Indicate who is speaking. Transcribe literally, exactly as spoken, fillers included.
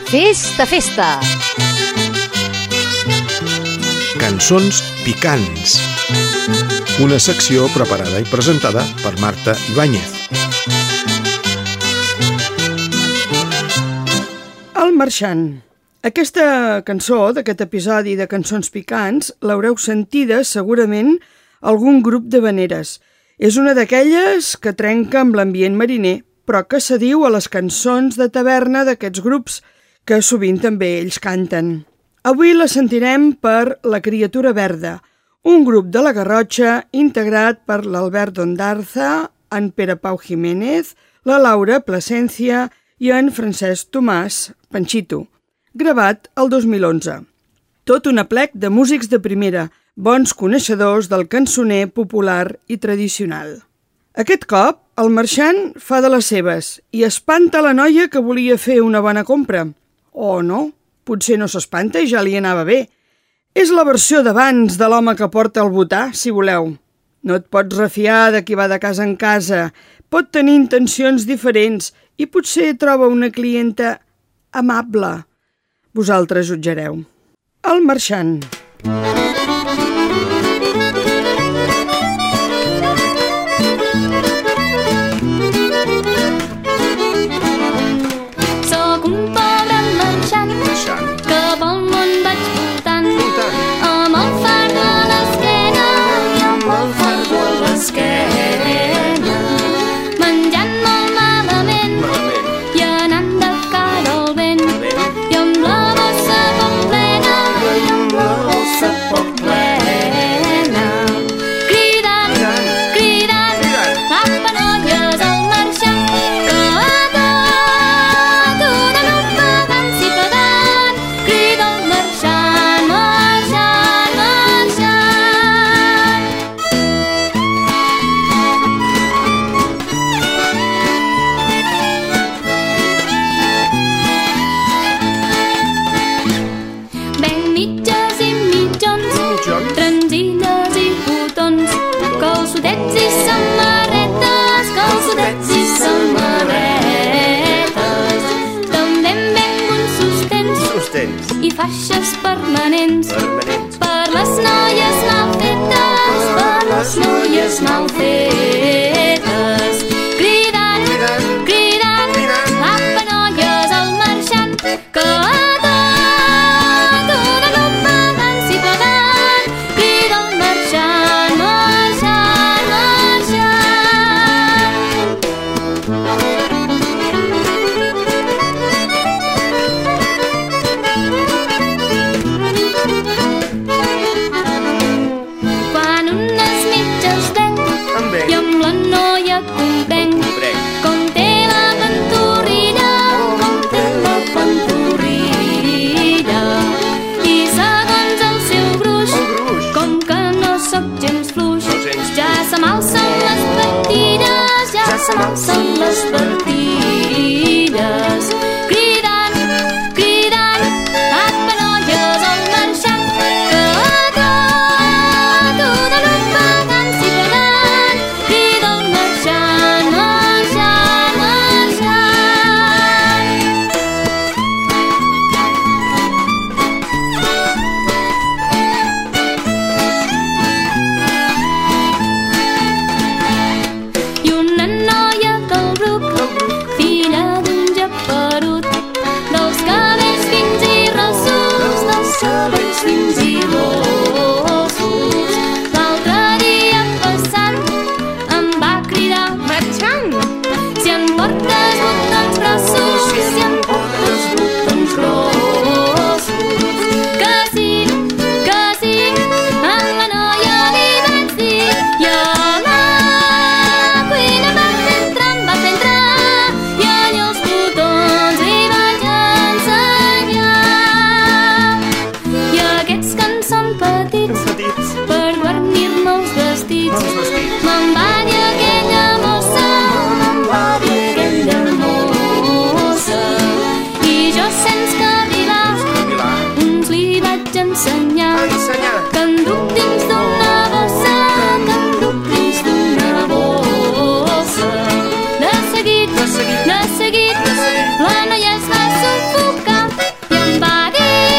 Speaker 1: Festa, festa!
Speaker 2: Cançons picants. Una secció preparada i presentada per Marta Ibáñez.
Speaker 3: El marxant. Aquesta cançó d'aquest episodi de Cançons picants l'haureu sentida segurament algun grup de veneres. És una d'aquelles que trenca amb l'ambient mariner, però que s'adiu a les cançons de taverna d'aquests grups, que sovint també ells canten. Avui la sentirem per La Criatura Verda, un grup de la Garrotxa integrat per l'Albert Ondarza, en Pere Pau Jiménez, la Laura Plasencia i en Francesc Tomàs, Panchito, gravat el dos mil onze. Tot un aplec de músics de primera, bons coneixedors del cançoner popular i tradicional. Aquest cop, el marxant fa de les seves i espanta la noia que volia fer una bona compra. O no, potser no s'espanta i ja li anava bé. És la versió d'abans de l'home que porta el botà, si voleu. No et pots refiar de qui va de casa en casa, pot tenir intencions diferents i potser troba una clienta amable. Vosaltres jutjareu. El marxant.
Speaker 4: Soc un pobre marxant que pel món vaig voltant amb el fardo a l'esquena i amb el fardo a l'esquena, menjant molt malament i anant de cara al vent i amb la bossa poc plena i amb la bossa poc plena, cridant, cridant, apa noies al marxant que a tot una no pagant si pagant, crida el marxant, marxant, marxant. Venc mitges i mitjons, transilles i botons, calçotets i samarretes, calçotets i samarretes. També en venc uns sostens i faixes permanents per les noies mal fetes, per les noies mal fetes. Cridant, cridant, apa noies al marxant que a tot una no pagant si pagant, crida el marxant, marxant, marxant. Quan unes mitges venc i amb la noia comprenc com té la pantorrilla, com té la pantorrilla, i segons el seu gruix, com que no sóc gens fluix, ja se m'alcen les patilles, ja se m'alcen les patilles, cridant, cridant, apa noies al marxant que a tot una no pagant si pagant, crida el marxant, marxant, marxant. I una noia que el bruc, filla d'un geperut, dels cabells fins i rossos, dels cabells fins i rossos, l'altre dia passant em va cridar marxant, si em portes botons grossos, si em portes botons grossos, que sí, que sí, a la noia li vaig dir i a la cuina va fer entrant, va fer entrar i allà els botons li vaig ensenyar. I aquests que en són petits per guarnir-me els vestits, me'n va dir aquella mossa, me'n va dir aquella mossa, i jo sense cavilar uns li vaig ensenyar que en duc dins d'una bossa, que en duc dins d'una bossa. De seguit, de seguit, la noia es va sufocar Adéu.